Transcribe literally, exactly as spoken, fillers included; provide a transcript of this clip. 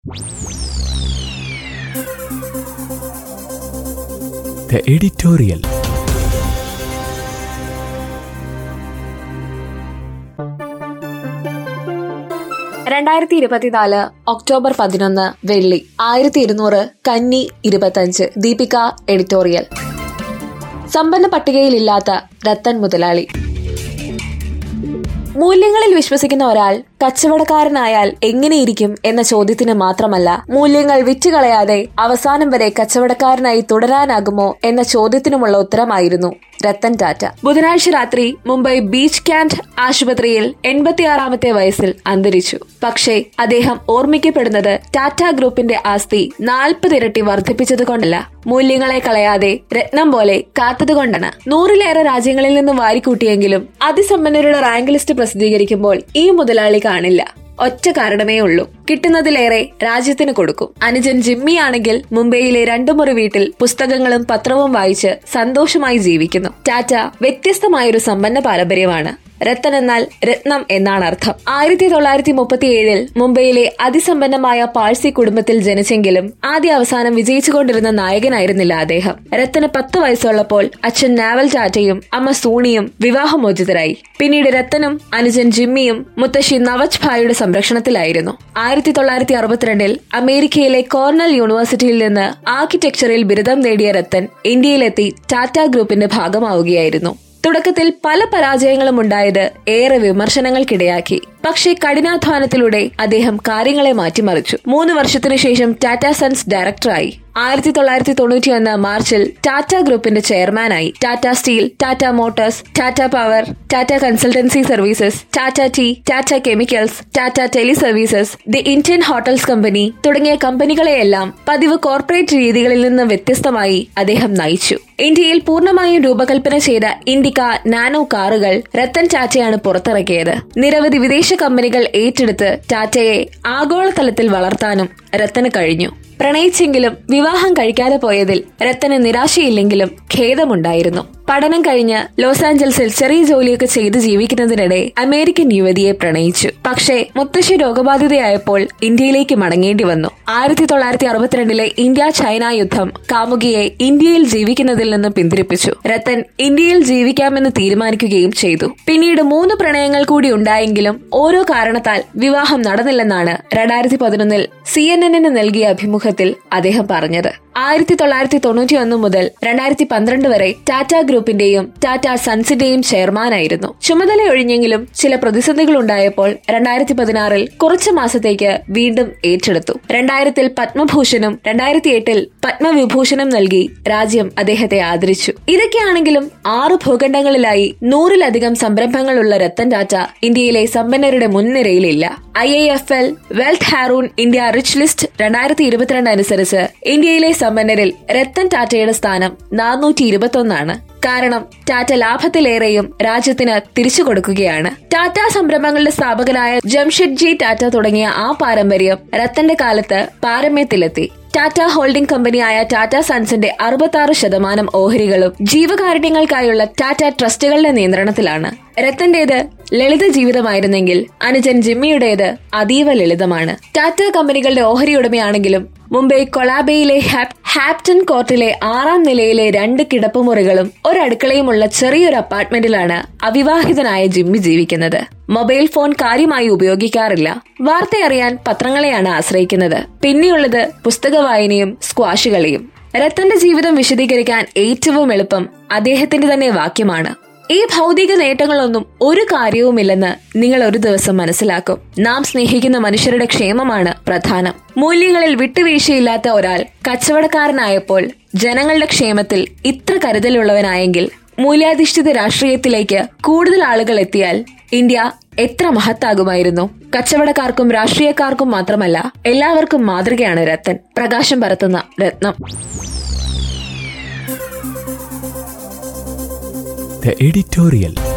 The editorial. രണ്ടായിരത്തി ഇരുപത്തിനാല് October പതിനൊന്ന് വെള്ളി. ആയിരത്തി ഇരുന്നൂറ് കന്നി ഇരുപത്തഞ്ച്. ദീപിക എഡിറ്റോറിയൽ. സമ്പന്ന പട്ടികയിലില്ലാത്ത രത്തൻ മുതലാളി. മൂല്യങ്ങളിൽ വിശ്വസിക്കുന്ന ഒരാൾ കച്ചവടക്കാരനായാൽ എങ്ങനെയിരിക്കും എന്ന ചോദ്യത്തിന് മാത്രമല്ല, മൂല്യങ്ങൾ വിറ്റുകളയാതെ അവസാനം വരെ കച്ചവടക്കാരനായി തുടരാനാകുമോ എന്ന ചോദ്യത്തിനുമുള്ള ഉത്തരമായിരുന്നു രത്തൻ ടാറ്റ. ബുധനാഴ്ച രാത്രി മുംബൈ ബീച്ച് ക്യാന്റ് ആശുപത്രിയിൽ എൺപത്തിയാറാമത്തെ വയസ്സിൽ അന്തരിച്ചു. പക്ഷേ അദ്ദേഹം ഓർമ്മിക്കപ്പെടുന്നത് ടാറ്റ ഗ്രൂപ്പിന്റെ ആസ്തി നാൽപ്പത് ഇരട്ടി വർദ്ധിപ്പിച്ചതുകൊണ്ടല്ല, മൂല്യങ്ങളെ കളയാതെ രത്നം പോലെ കാത്തതുകൊണ്ടാണ്. നൂറിലേറെ രാജ്യങ്ങളിൽ നിന്നും വാരിക്കൂട്ടിയെങ്കിലും അതിസമ്പന്നരുടെ റാങ്ക് ലിസ്റ്റ് പ്രസിദ്ധീകരിക്കുമ്പോൾ ഈ മുതലാളി കാണില്ല. ഒറ്റ കാരണമേ ഉള്ളൂ, കിട്ടുന്നതിലേറെ രാജ്യത്തിന് കൊടുക്കും. അനുജൻ ജിമ്മി ആണെങ്കിൽ മുംബൈയിലെ രണ്ടു മുറി വീട്ടിൽ പുസ്തകങ്ങളും പത്രവും വായിച്ച് സന്തോഷമായി ജീവിക്കുന്നു. ടാറ്റ വ്യത്യസ്തമായൊരു സമ്പന്ന പാരമ്പര്യമാണ്. രത്തൻ എന്നാൽ രത്നം എന്നാണ് അർത്ഥം. ആയിരത്തി തൊള്ളായിരത്തി മുപ്പത്തി ഏഴിൽ മുംബൈയിലെ അതിസമ്പന്നമായ പാഴ്സി കുടുംബത്തിൽ ജനിച്ചെങ്കിലും ആദ്യ അവസാനം വിജയിച്ചുകൊണ്ടിരുന്ന നായകനായിരുന്നില്ല അദ്ദേഹം. രത്തന് പത്ത് വയസ്സുള്ളപ്പോൾ അച്ഛൻ നാവൽ ടാറ്റയും അമ്മ സൂണിയും വിവാഹമോചിതരായി. പിന്നീട് രത്തനും അനുജൻ ജിമ്മിയും മുത്തശ്ശി നവജ് ഭായിയുടെ സംരക്ഷണത്തിലായിരുന്നു. ആയിരത്തി തൊള്ളായിരത്തി അറുപത്തിരണ്ടിൽ അമേരിക്കയിലെ കോർണൽ യൂണിവേഴ്സിറ്റിയിൽ നിന്ന് ആർക്കിടെക്ചറിൽ ബിരുദം നേടിയ രത്തൻ ഇന്ത്യയിലെത്തി ടാറ്റ ഗ്രൂപ്പിന്റെ ഭാഗമാവുകയായിരുന്നു. തുടക്കത്തിൽ പല പരാജയങ്ങളും ഉണ്ടായത് ഏറെ വിമർശനങ്ങൾക്കിടയാക്കി. പക്ഷേ കഠിനാധ്വാനത്തിലൂടെ അദ്ദേഹം കാര്യങ്ങളെ മാറ്റിമറിച്ചു. മൂന്ന് വർഷത്തിനു ശേഷം ടാറ്റ സൺസ് ഡയറക്ടറായി. ആയിരത്തി തൊള്ളായിരത്തി തൊണ്ണൂറ്റി ഒന്ന് മാർച്ചിൽ ടാറ്റ ഗ്രൂപ്പിന്റെ ചെയർമാനായി. Tata steel, Tata motors, Tata power, Tata consultancy services, Tata tea, Tata chemicals, Tata tele services, the Indian hotels company തുടങ്ങിയ കമ്പനികളെയെല്ലാം പതിവ് കോർപ്പറേറ്റ് രീതികളിൽ നിന്ന് വ്യത്യസ്തമായി അദ്ദേഹം നയിച്ചു. ഇന്ത്യയിൽ പൂർണ്ണമായും രൂപകൽപ്പന ചെയ്ത ഇൻഡിക്ക നാനോ കാറുകൾ രത്തൻ ടാറ്റയാണ് പുറത്തിറക്കിയത്. നിരവധി വിദേശ കമ്പനികൾ ഏറ്റെടുത്ത് ടാറ്റയെ ആഗോളതലത്തിൽ വളർത്താനും രത്തന് കഴിഞ്ഞു. പ്രണയിച്ചെങ്കിലും വിവാഹം കഴിക്കാതെ പോയതിൽ രത്തന് നിരാശയില്ലെങ്കിലും ഖേദമുണ്ടായിരുന്നു. പഠനം കഴിഞ്ഞ് ലോസ് ആഞ്ചൽസിൽ ചെറിയ ജോലിയൊക്കെ ചെയ്ത് ജീവിക്കുന്നതിനിടെ അമേരിക്കൻ യുവതിയെ പ്രണയിച്ചു. പക്ഷേ മുത്തശ്ശി രോഗബാധിതയായപ്പോൾ ഇന്ത്യയിലേക്ക് മടങ്ങേണ്ടി വന്നു. ആയിരത്തി തൊള്ളായിരത്തി അറുപത്തിരണ്ടിലെ ഇന്ത്യ ചൈന യുദ്ധം കാമുകിയെ ഇന്ത്യയിൽ ജീവിക്കുന്നതിൽ നിന്ന് പിന്തിരിപ്പിച്ചു. രത്തൻ ഇന്ത്യയിൽ ജീവിക്കാമെന്ന് തീരുമാനിക്കുകയും ചെയ്തു. പിന്നീട് മൂന്ന് പ്രണയങ്ങൾ കൂടി ഉണ്ടായെങ്കിലും ഓരോ കാരണത്താൽ വിവാഹം നടന്നില്ലെന്നാണ് രണ്ടായിരത്തി പതിനൊന്നിൽ സി എൻ എന്നിന് നൽകിയ അഭിമുഖത്തിൽ അദ്ദേഹം പറഞ്ഞത്. ആയിരത്തി തൊള്ളായിരത്തി തൊണ്ണൂറ്റി ഒന്ന് മുതൽ രണ്ടായിരത്തി പന്ത്രണ്ട് വരെ ടാറ്റ ഗ്രൂപ്പിന്റെയും ടാറ്റ സൺസിന്റെയും ചെയർമാനായിരുന്നു. ചുമതലയൊഴിഞ്ഞെങ്കിലും ചില പ്രതിസന്ധികൾ ഉണ്ടായപ്പോൾ രണ്ടായിരത്തി പതിനാറിൽ കുറച്ചു മാസത്തേക്ക് വീണ്ടും ഏറ്റെടുത്തു. രണ്ടായിരത്തിൽ പത്മഭൂഷണും രണ്ടായിരത്തി എട്ടിൽ പത്മവിഭൂഷണും നൽകി രാജ്യം അദ്ദേഹത്തെ ആദരിച്ചു. ഇതൊക്കെയാണെങ്കിലും ആറ് ഭൂഖണ്ഡങ്ങളിലായി നൂറിലധികം സംരംഭങ്ങളുള്ള രത്തൻ ടാറ്റ ഇന്ത്യയിലെ സമ്പന്നരുടെ മുൻനിരയിലില്ല. I A F L wealth Hurun India rich list രണ്ടായിരത്തി ഇരുപത്തിരണ്ട് അനുസരിച്ച് ഇന്ത്യയിലെ സമ്പന്നരിൽ രത്തൻ ടാറ്റയുടെ സ്ഥാനം നാനൂറ്റി ഇരുപത്തി ഒന്നാണ്. കാരണം ടാറ്റ ലാഭത്തിലേറെയും രാജ്യത്തിന് തിരിച്ചു കൊടുക്കുകയാണ്. ടാറ്റ സംരംഭങ്ങളുടെ സ്ഥാപകനായ ജംഷഡ്ജി ടാറ്റ തുടങ്ങിയ ആ പാരമ്പര്യം രത്തന്റെ കാലത്ത് പാരമ്യത്തിലെത്തി. ടാറ്റ ഹോൾഡിംഗ് കമ്പനിയായ ടാറ്റ സൺസിന്റെ അറുപത്തി ആറ് ശതമാനം ഓഹരികളും ജീവകാരുണ്യങ്ങൾക്കായുള്ള ടാറ്റ ട്രസ്റ്റുകളുടെ നിയന്ത്രണത്തിലാണ്. രത്തന്റേത് ലളിത ജീവിതമായിരുന്നെങ്കിൽ അനുജൻ ജിമ്മിയുടേത് അതീവ ലളിതമാണ്. ടാറ്റ കമ്പനികളുടെ ഓഹരി ഉടമയാണെങ്കിലും മുംബൈ കൊളാബയിലെ ഹാപ്റ്റൺ കോർട്ടിലെ ആറാം നിലയിലെ രണ്ട് കിടപ്പുമുറികളും ഒരടുക്കളയുമുള്ള ചെറിയൊരു അപ്പാർട്ട്മെന്റിലാണ് അവിവാഹിതനായ ജിമ്മി ജീവിക്കുന്നത്. മൊബൈൽ ഫോൺ കാര്യമായി ഉപയോഗിക്കാറില്ല. വാർത്തയറിയാൻ പത്രങ്ങളെയാണ് ആശ്രയിക്കുന്നത്. പിന്നെയുള്ളത് പുസ്തക വായനയും സ്ക്വാഷ് കളിയും. രത്തന്റെ ജീവിതം വിശദീകരിക്കാൻ ഏറ്റവും എളുപ്പം അദ്ദേഹത്തിന്റെ തന്നെ വാക്യമാണ്: ഈ ഭൗതിക നേട്ടങ്ങളൊന്നും ഒരു കാര്യവുമില്ലെന്ന് നിങ്ങൾ ഒരു ദിവസം മനസ്സിലാക്കും. നാം സ്നേഹിക്കുന്ന മനുഷ്യരുടെ ക്ഷേമമാണ് പ്രധാനം. മൂല്യങ്ങളിൽ വിട്ടുവീഴ്ചയില്ലാത്ത ഒരാൾ കച്ചവടക്കാരനായപ്പോൾ ജനങ്ങളുടെ ക്ഷേമത്തിൽ ഇത്ര കരുതലുള്ളവനായെങ്കിൽ മൂല്യാധിഷ്ഠിത രാഷ്ട്രീയത്തിലേക്ക് കൂടുതൽ ആളുകൾ എത്തിയാൽ ഇന്ത്യ എത്ര മഹത്താകുമായിരുന്നു. കച്ചവടക്കാർക്കും രാഷ്ട്രീയക്കാർക്കും മാത്രമല്ല, എല്ലാവർക്കും മാതൃകയാണ് രത്തൻ. പ്രകാശം പരത്തുന്ന രത്നം. The editorial.